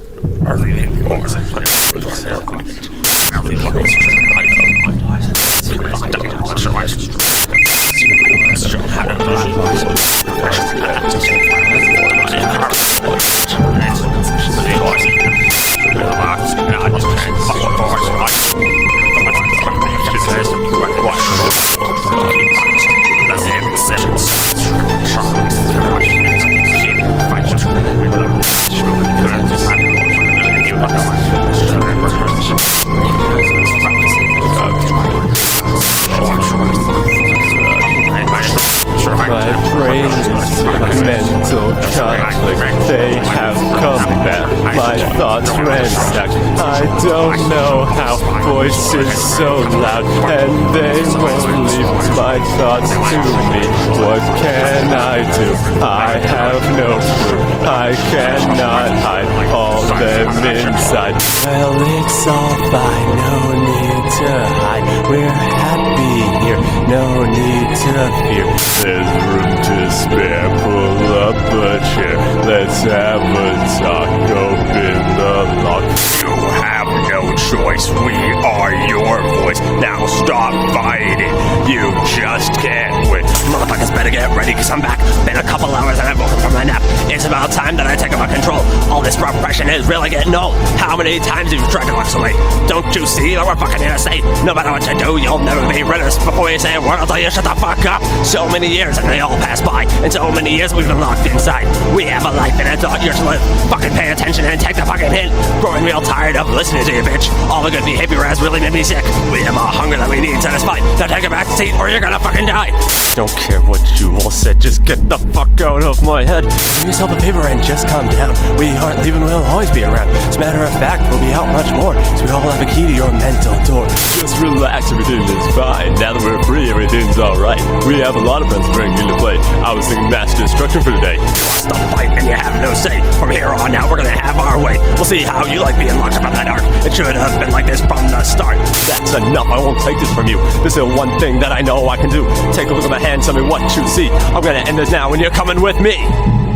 My brain is a mental conflict. They have come back. My thoughts ransacked. I don't know how. Voices so loud, and they won't leave my thoughts to me. What can I do? I have no clue. I cannot hide all them inside. Well, it's all fine. No need to hide. We're happy here. No need to fear. There's room to spare. Pull up a chair. Let's have a talk. Open the lock. You have no choice. We are your voice. Now stop fighting. You just can't win. Motherfuckers better get ready, cause I'm back. Been a couple hours and I've woken from my nap. It's about time that I take over control. All this repression is really getting old. How many times have you tried to walk away? Don't you see that we're fucking here to stay? No matter what you do, you'll never be rid of us. Before you say a word, I'll tell you shut the fuck up. So many years and they all pass by. And so many years we've been locked inside. We have a life and a thought yours to live. Fucking pay attention and take the fucking hint. Growing real tired of listening to you, bitch. All the good behavior has really made me sick. We have a hunger that we need satisfied. Now take a back seat or you're gonna fucking die. Don't care what you all said, just get the fuck out of my head. Give yourself a paper and just calm down. We aren't leaving, we'll always be around. As a matter of fact, we'll be out much more. So we all have a key to your mental door. Just relax, everything is fine. Now that we're free, everything's alright. We have a lot of friends to bring into play. I was thinking mass destruction for today. You lost the fight and you have no say. From here on out, we're gonna have our way. We'll see how you like being locked up in that dark. It should have been like this from the start. That's enough, I won't take this from you. This is the one thing that I know I can do. Take a look at my hand, tell me what you see. I'm gonna end this now and you're coming with me.